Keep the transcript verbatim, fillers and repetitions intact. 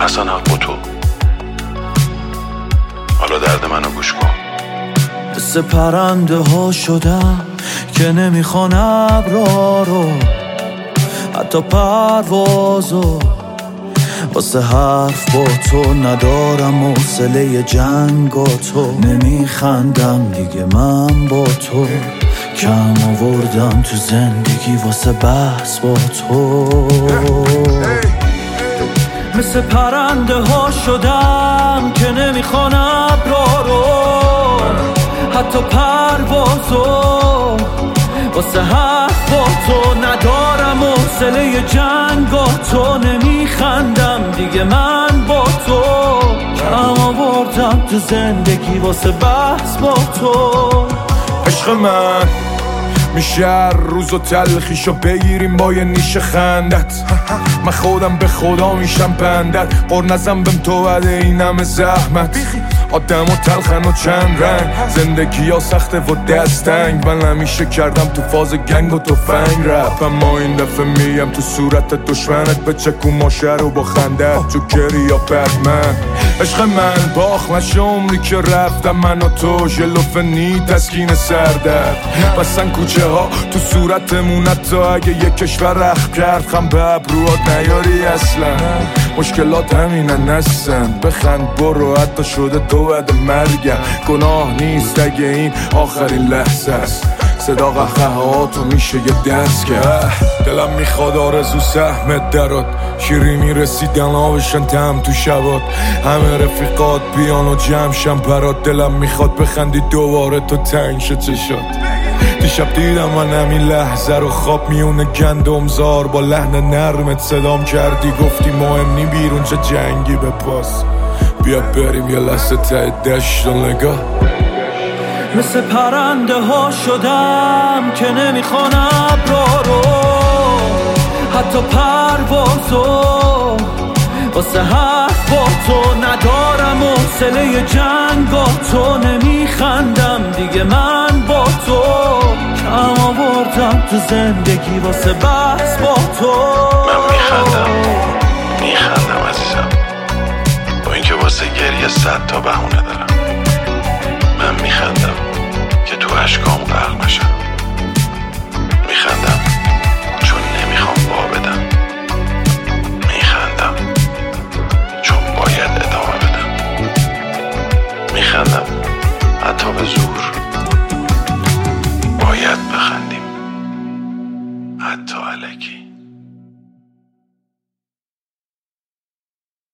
اصلا حق با تو. حالا درد منو گوش کن. مثل پرنده ها شدم که نمیخوان ابرا رو، حتی پروازو. واسه حرف با تو ندارم حوصله جنگ و تو. نمیخندم دیگه من با تو، کم آوردم تو زندگی واسه بحث با تو. مثل پرنده ها شدم که نمیخوان ابرا رو، حتی پروازو. واسه حرف با تو ندارم حوصله جنگ و تو. نمیخندم دیگه من با تو، کم آوردم تو زندگی واسه بحث با تو. عشق من میشه هر روز و تلخیشو بگیریم با یه نیش خندت. من خودم به خدا میشم بندت، قر نزم بهم تو بده این همه زحمت. آدم و تلخن و چند رنگ، زندگی ها سخته و دستنگ. من همیشه کردم تو فاز گنگ و توفنگ رپ، اما این دفعه میم تو صورت دشمنت. به چکو ماشه رو با خندت، جوکری یا بتمن. عشق من باخ نشه عمری که رفتم من و تو، ژلوف نی تسکین سردرد. بسن کوچه ها تو صورتمون، حتی اگه یک کشور رخ کرد خم به ابروات نیاری اصلا. مشکلات همینن هستن، بخند برو حتی شده تو بعد مرگم. گناه نیست اگه این آخرین لحظه است، صدا قهقهاتو میشه یه دست کرد. دلم میخواد آرزو سهمت درات، شیرینی رسیدن آبشن تم تو شبات. همه رفیقات بیان و جمع شم برات، دلم میخواد بخندی دوباره تو تنگ شد چشات. دیشب دیدم من همین لحظه رو خواب میونه گندمزار، با لحن نرمت صدام کردی گفتی مهم نی بیرون چه جنگی به پاس. بیا بریم یه لحظه ته دشت و نگاه. مثل پرنده ها شدم که نمیخوان ابرا رو، حتی پروازو. واسه حرف با تو ندارم حوصله جنگ و تو. نمیخندم دیگه من با تو، کم آوردم تو زندگی واسه بحث با تو. من میخندم میخندم عزیزم، با اینکه واسه گریه صد تا بهونه دارم. من میخندم که تو اشکام غرق نشم. میخندم چون نمیخوام وا بدم. میخندم چون باید ادامه بدم. میخندم حتی به زور. باید بخندیم حتی الکی.